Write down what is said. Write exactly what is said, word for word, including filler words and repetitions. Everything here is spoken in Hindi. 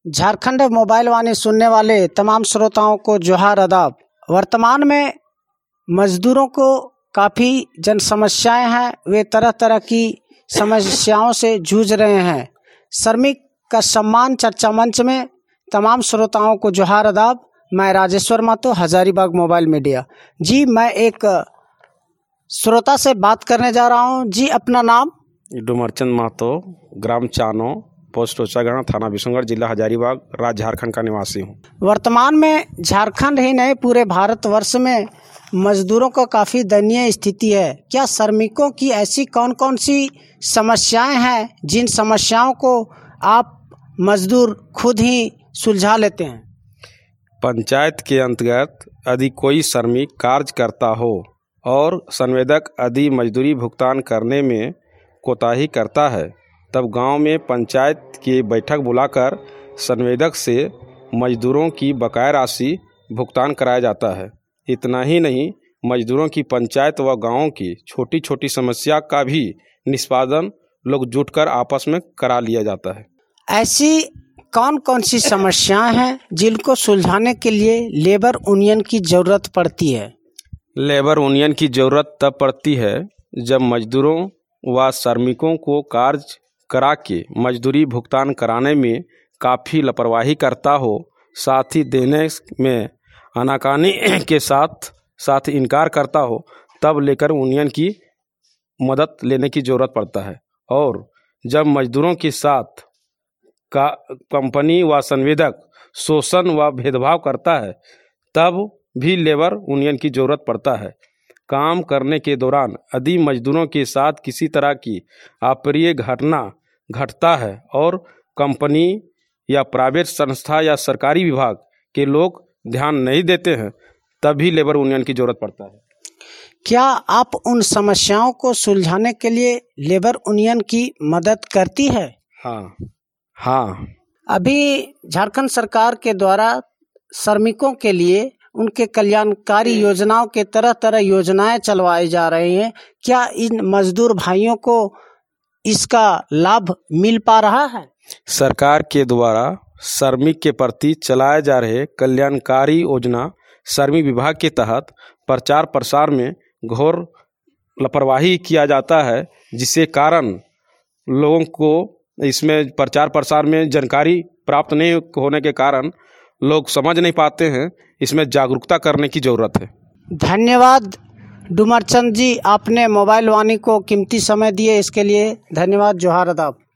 झारखंड मोबाइल वाणी सुनने वाले तमाम श्रोताओं को जोहार अदाब। वर्तमान में मजदूरों को काफ़ी जन समस्याएं हैं, वे तरह तरह की समस्याओं से जूझ रहे हैं। श्रमिक का सम्मान चर्चा मंच में तमाम श्रोताओं को जोहार अदाब। मैं राजेश्वर महतो, हजारीबाग मोबाइल मीडिया। जी, मैं एक श्रोता से बात करने जा रहा हूं। जी, अपना नाम? डुमरचंद महतो, ग्राम चानो, पोस्ट ओचागढ़, थाना बिशनगढ़, जिला हजारीबाग, राज्य झारखंड का निवासी हूँ। वर्तमान में झारखंड ही नहीं, पूरे भारतवर्ष में मजदूरों का काफ़ी दयनीय स्थिति है। क्या श्रमिकों की ऐसी कौन कौन सी समस्याएं हैं जिन समस्याओं को आप मजदूर खुद ही सुलझा लेते हैं? पंचायत के अंतर्गत यदि कोई श्रमिक कार्य करता हो और संवेदक यदि मजदूरी भुगतान करने में कोताही करता है, तब गांव में पंचायत की बैठक बुलाकर संवेदक से मजदूरों की बकाया राशि भुगतान कराया जाता है। इतना ही नहीं, मजदूरों की पंचायत व गांवों की छोटी छोटी समस्या का भी निष्पादन लोग जुटकर आपस में करा लिया जाता है। ऐसी कौन कौन सी समस्याएं हैं जिनको सुलझाने के लिए लेबर यूनियन की ज़रूरत पड़ती है? लेबर यूनियन की ज़रूरत तब पड़ती है जब मजदूरों व श्रमिकों को कार्य करा के मजदूरी भुगतान कराने में काफ़ी लापरवाही करता हो, साथ ही देने में आनाकानी के साथ साथ इनकार करता हो, तब लेकर यूनियन की मदद लेने की ज़रूरत पड़ता है। और जब मजदूरों के साथ का कंपनी व संवेदक शोषण व भेदभाव करता है, तब भी लेबर यूनियन की ज़रूरत पड़ता है। काम करने के दौरान यदि मजदूरों के साथ किसी तरह की अप्रिय घटना घटता है और कंपनी या प्राइवेट संस्था या सरकारी विभाग के लोग ध्यान नहीं देते हैं, तभी लेबर यूनियन की ज़रूरत पड़ता है। क्या आप उन समस्याओं को सुलझाने के लिए लेबर यूनियन की मदद करती है? हाँ हाँ अभी झारखंड सरकार के द्वारा श्रमिकों के लिए उनके कल्याणकारी योजनाओं के तरह तरह योजनाएं चलवाई जा रही हैं। क्या इन मजदूर भाइयों को इसका लाभ मिल पा रहा है? सरकार के द्वारा श्रमिक के प्रति चलाए जा रहे कल्याणकारी योजना श्रमिक विभाग के तहत प्रचार प्रसार में घोर लापरवाही किया जाता है, जिसके कारण लोगों को इसमें प्रचार प्रसार में जानकारी प्राप्त नहीं होने के कारण लोग समझ नहीं पाते हैं। इसमें जागरूकता करने की ज़रूरत है। धन्यवाद डुमरचंद जी, आपने मोबाइल वाणी को कीमती समय दिए, इसके लिए धन्यवाद। जोहार अदाब।